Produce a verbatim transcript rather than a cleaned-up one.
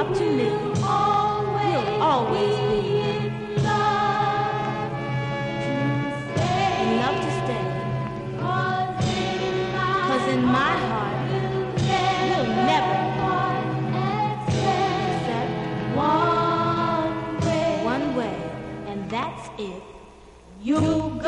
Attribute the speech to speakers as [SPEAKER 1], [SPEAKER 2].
[SPEAKER 1] up to me, we'll always be in love. Enough to stay. Cause in my heart, we'll never part except one way. One way, and that's if you go.